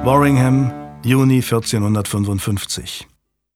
Warringham, Juni 1455.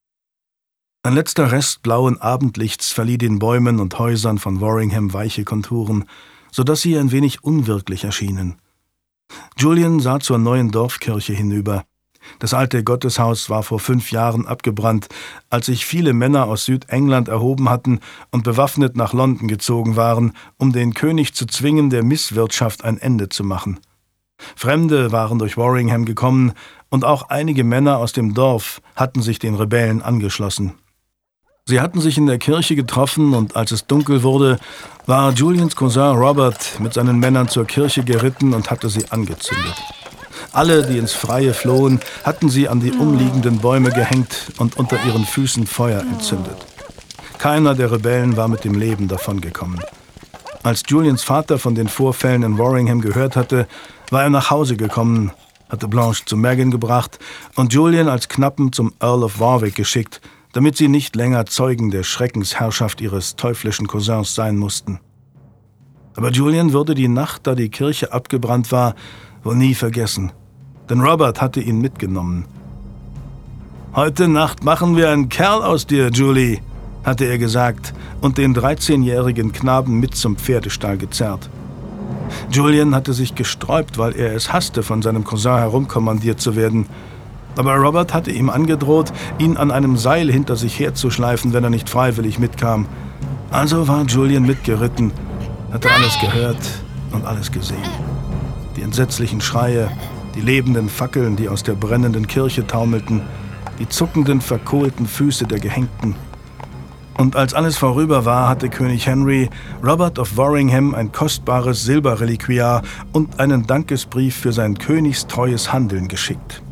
Ein letzter Rest blauen Abendlichts verlieh den Bäumen und Häusern von Warringham weiche Konturen, so dass sie ein wenig unwirklich erschienen. Julian sah zur neuen Dorfkirche hinüber. Das alte Gotteshaus war vor 5 Jahren abgebrannt, als sich viele Männer aus Südengland erhoben hatten und bewaffnet nach London gezogen waren, um den König zu zwingen, der Misswirtschaft ein Ende zu machen. Fremde waren durch Warringham gekommen, und auch einige Männer aus dem Dorf hatten sich den Rebellen angeschlossen. Sie hatten sich in der Kirche getroffen, und als es dunkel wurde, war Julians Cousin Robert mit seinen Männern zur Kirche geritten und hatte sie angezündet. Alle, die ins Freie flohen, hatten sie an die umliegenden Bäume gehängt und unter ihren Füßen Feuer entzündet. Keiner der Rebellen war mit dem Leben davongekommen. Als Julians Vater von den Vorfällen in Warringham gehört hatte, war er nach Hause gekommen, hatte Blanche zu Megan gebracht und Julian als Knappen zum Earl of Warwick geschickt, damit sie nicht länger Zeugen der Schreckensherrschaft ihres teuflischen Cousins sein mussten. Aber Julian würde die Nacht, da die Kirche abgebrannt war, wohl nie vergessen, denn Robert hatte ihn mitgenommen. »Heute Nacht machen wir einen Kerl aus dir, Julie«, hatte er gesagt und den 13-jährigen Knaben mit zum Pferdestall gezerrt. Julian hatte sich gesträubt, weil er es hasste, von seinem Cousin herumkommandiert zu werden. Aber Robert hatte ihm angedroht, ihn an einem Seil hinter sich herzuschleifen, wenn er nicht freiwillig mitkam. Also war Julian mitgeritten, hatte alles gehört und alles gesehen. Die entsetzlichen Schreie, die lebenden Fackeln, die aus der brennenden Kirche taumelten, die zuckenden, verkohlten Füße der Gehängten. Und als alles vorüber war, hatte König Henry Robert of Warringham ein kostbares Silberreliquiar und einen Dankesbrief für sein königstreues Handeln geschickt.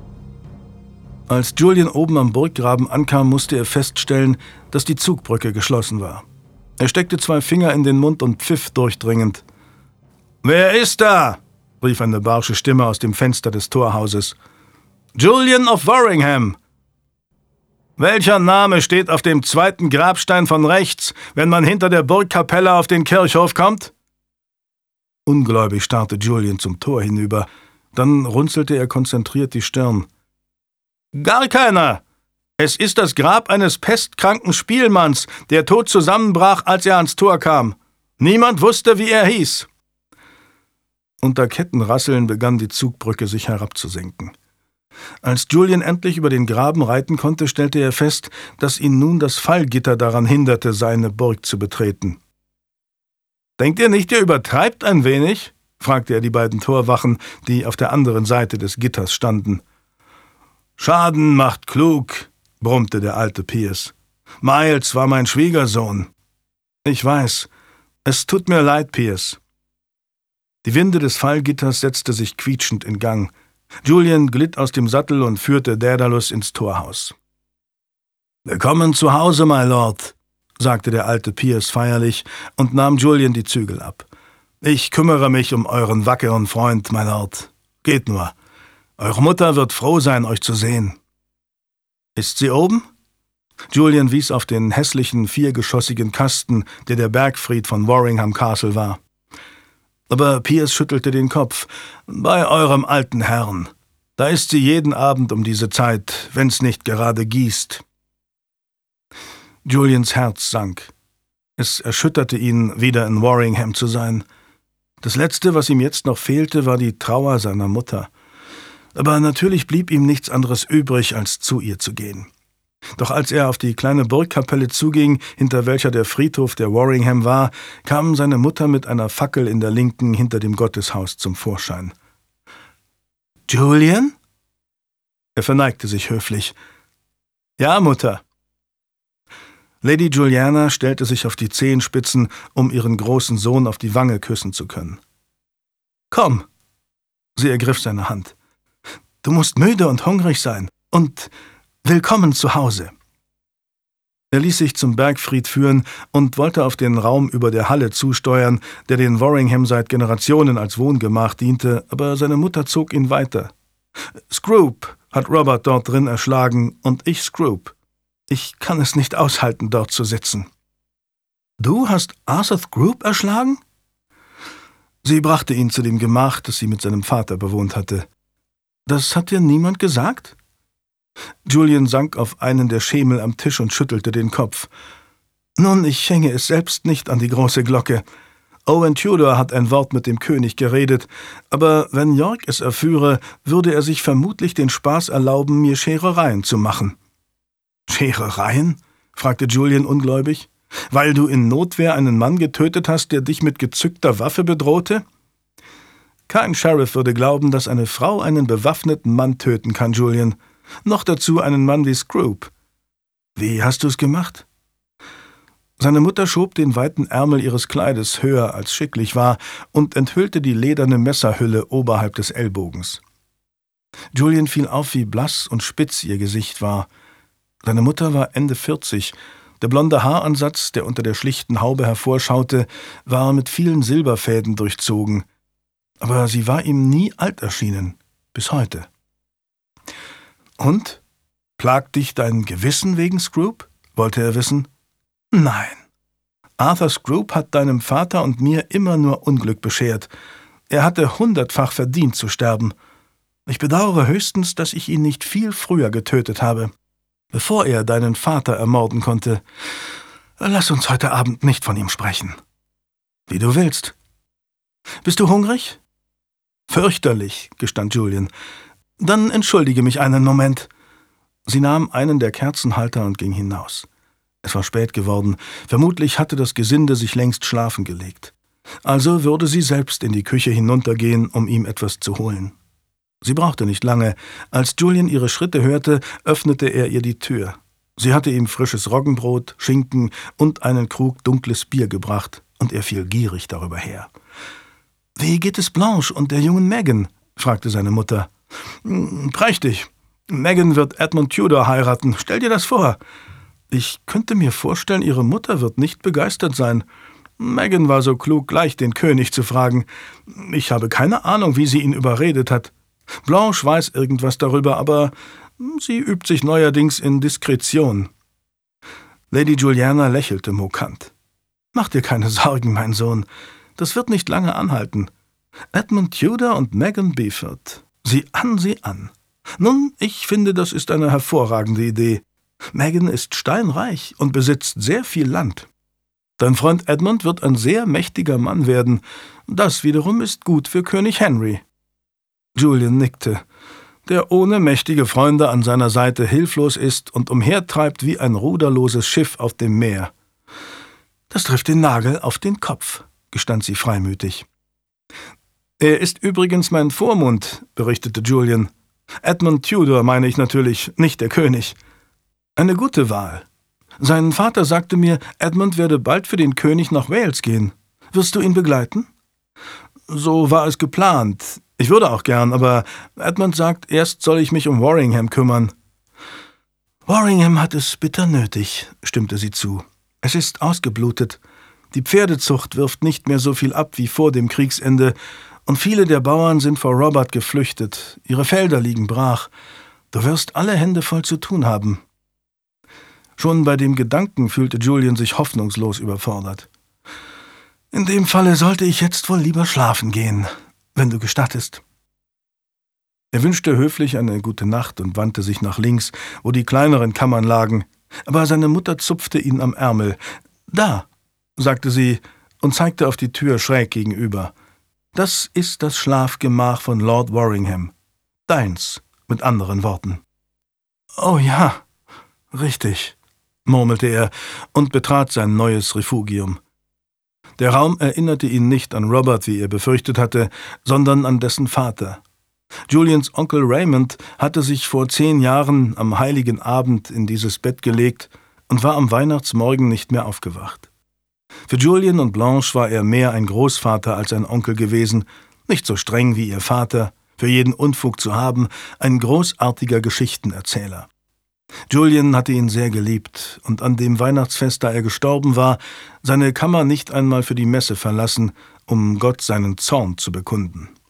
Als Julian oben am Burggraben ankam, musste er feststellen, dass die Zugbrücke geschlossen war. Er steckte 2 Finger in den Mund und pfiff durchdringend. »Wer ist da?« rief eine barsche Stimme aus dem Fenster des Torhauses. »Julian of Warringham!« »Welcher Name steht auf dem 2. Grabstein von rechts, wenn man hinter der Burgkapelle auf den Kirchhof kommt?« Ungläubig starrte Julian zum Tor hinüber. Dann runzelte er konzentriert die Stirn. »Gar keiner! Es ist das Grab eines pestkranken Spielmanns, der tot zusammenbrach, als er ans Tor kam. Niemand wusste, wie er hieß.« Unter Kettenrasseln begann die Zugbrücke sich herabzusenken. Als Julian endlich über den Graben reiten konnte, stellte er fest, dass ihn nun das Fallgitter daran hinderte, seine Burg zu betreten. »Denkt ihr nicht, ihr übertreibt ein wenig?« fragte er die beiden Torwachen, die auf der anderen Seite des Gitters standen. »Schaden macht klug«, brummte der alte Pierce. »Miles war mein Schwiegersohn.« »Ich weiß. Es tut mir leid, Pierce.« Die Winde des Fallgitters setzte sich quietschend in Gang. Julian glitt aus dem Sattel und führte Daedalus ins Torhaus. »Willkommen zu Hause, my Lord«, sagte der alte Pierce feierlich und nahm Julian die Zügel ab. »Ich kümmere mich um euren wackeren Freund, my Lord. Geht nur. Eure Mutter wird froh sein, euch zu sehen.« »Ist sie oben?« Julian wies auf den hässlichen, 4geschossigen Kasten, der Bergfried von Warringham Castle war. Aber Pierce schüttelte den Kopf. »Bei eurem alten Herrn. Da ist sie jeden Abend um diese Zeit, wenn's nicht gerade gießt.« Julians Herz sank. Es erschütterte ihn, wieder in Warringham zu sein. Das Letzte, was ihm jetzt noch fehlte, war die Trauer seiner Mutter. Aber natürlich blieb ihm nichts anderes übrig, als zu ihr zu gehen. Doch als er auf die kleine Burgkapelle zuging, hinter welcher der Friedhof der Warringham war, kam seine Mutter mit einer Fackel in der Linken hinter dem Gotteshaus zum Vorschein. »Julian?« Er verneigte sich höflich. »Ja, Mutter.« Lady Juliana stellte sich auf die Zehenspitzen, um ihren großen Sohn auf die Wange küssen zu können. »Komm!« Sie ergriff seine Hand. »Du musst müde und hungrig sein. Und willkommen zu Hause.« Er ließ sich zum Bergfried führen und wollte auf den Raum über der Halle zusteuern, der den Warringham seit Generationen als Wohngemach diente, aber seine Mutter zog ihn weiter. »Scroop hat Robert dort drin erschlagen und ich Scroop. Ich kann es nicht aushalten, dort zu sitzen.« »Du hast Arthur Scroop erschlagen?« Sie brachte ihn zu dem Gemach, das sie mit seinem Vater bewohnt hatte. Das hat dir niemand gesagt?« Julian sank auf einen der Schemel am Tisch und schüttelte den Kopf. »Nun, ich hänge es selbst nicht an die große Glocke. Owen Tudor hat ein Wort mit dem König geredet, aber wenn York es erführe, würde er sich vermutlich den Spaß erlauben, mir Scherereien zu machen.« »Scherereien?« fragte Julian ungläubig. »Weil du in Notwehr einen Mann getötet hast, der dich mit gezückter Waffe bedrohte?« »Kein Sheriff würde glauben, dass eine Frau einen bewaffneten Mann töten kann, Julian. Noch dazu einen Mann wie Scroop.« »Wie hast du es gemacht?« Seine Mutter schob den weiten Ärmel ihres Kleides höher, als schicklich war, und enthüllte die lederne Messerhülle oberhalb des Ellbogens. Julian fiel auf, wie blass und spitz ihr Gesicht war. Seine Mutter war Ende 40. Der blonde Haaransatz, der unter der schlichten Haube hervorschaute, war mit vielen Silberfäden durchzogen. Aber sie war ihm nie alt erschienen, bis heute. »Und? Plagt dich dein Gewissen wegen Scroop?« wollte er wissen. »Nein. Arthur Scroop hat deinem Vater und mir immer nur Unglück beschert. Er hatte 100-fach verdient zu sterben. Ich bedauere höchstens, dass ich ihn nicht viel früher getötet habe, bevor er deinen Vater ermorden konnte. Lass uns heute Abend nicht von ihm sprechen.« »Wie du willst. Bist du hungrig?« »Fürchterlich«, gestand Julian. »Dann entschuldige mich einen Moment.« Sie nahm einen der Kerzenhalter und ging hinaus. Es war spät geworden. Vermutlich hatte das Gesinde sich längst schlafen gelegt. Also würde sie selbst in die Küche hinuntergehen, um ihm etwas zu holen. Sie brauchte nicht lange. Als Julian ihre Schritte hörte, öffnete er ihr die Tür. Sie hatte ihm frisches Roggenbrot, Schinken und einen Krug dunkles Bier gebracht, und er fiel gierig darüber her. »Wie geht es Blanche und der jungen Megan?« fragte seine Mutter. »Prächtig. Megan wird Edmund Tudor heiraten. Stell dir das vor.« »Ich könnte mir vorstellen, ihre Mutter wird nicht begeistert sein. Megan war so klug, gleich den König zu fragen. Ich habe keine Ahnung, wie sie ihn überredet hat. Blanche weiß irgendwas darüber, aber sie übt sich neuerdings in Diskretion.« Lady Juliana lächelte mokant. »Mach dir keine Sorgen, mein Sohn. Das wird nicht lange anhalten. Edmund Tudor und Megan Beaufort. Sieh an. Nun, ich finde, das ist eine hervorragende Idee. Megan ist steinreich und besitzt sehr viel Land. Dein Freund Edmund wird ein sehr mächtiger Mann werden. Das wiederum ist gut für König Henry.« Julian nickte. Der ohne mächtige Freunde an seiner Seite hilflos ist und umhertreibt wie ein ruderloses Schiff auf dem Meer. »Das trifft den Nagel auf den Kopf«, gestand sie freimütig. »Er ist übrigens mein Vormund«, berichtete Julian. »Edmund Tudor meine ich natürlich, nicht der König. Eine gute Wahl. Sein Vater sagte mir, Edmund werde bald für den König nach Wales gehen. Wirst du ihn begleiten?« »So war es geplant. Ich würde auch gern, aber Edmund sagt, erst soll ich mich um Warringham kümmern.« »Warringham hat es bitter nötig«, stimmte sie zu. »Es ist ausgeblutet. Die Pferdezucht wirft nicht mehr so viel ab wie vor dem Kriegsende, und viele der Bauern sind vor Robert geflüchtet. Ihre Felder liegen brach. Du wirst alle Hände voll zu tun haben.« Schon bei dem Gedanken fühlte Julian sich hoffnungslos überfordert. »In dem Falle sollte ich jetzt wohl lieber schlafen gehen, wenn du gestattest.« Er wünschte höflich eine gute Nacht und wandte sich nach links, wo die kleineren Kammern lagen, aber seine Mutter zupfte ihn am Ärmel. »Da«, sagte sie und zeigte auf die Tür schräg gegenüber. »Das ist das Schlafgemach von Lord Warringham. Deins, mit anderen Worten.« »Oh ja, richtig«, murmelte er und betrat sein neues Refugium. Der Raum erinnerte ihn nicht an Robert, wie er befürchtet hatte, sondern an dessen Vater. Julians Onkel Raymond hatte sich vor 10 Jahren am heiligen Abend in dieses Bett gelegt und war am Weihnachtsmorgen nicht mehr aufgewacht. Für Julian und Blanche war er mehr ein Großvater als ein Onkel gewesen, nicht so streng wie ihr Vater, für jeden Unfug zu haben, ein großartiger Geschichtenerzähler. Julian hatte ihn sehr geliebt und an dem Weihnachtsfest, da er gestorben war, seine Kammer nicht einmal für die Messe verlassen, um Gott seinen Zorn zu bekunden.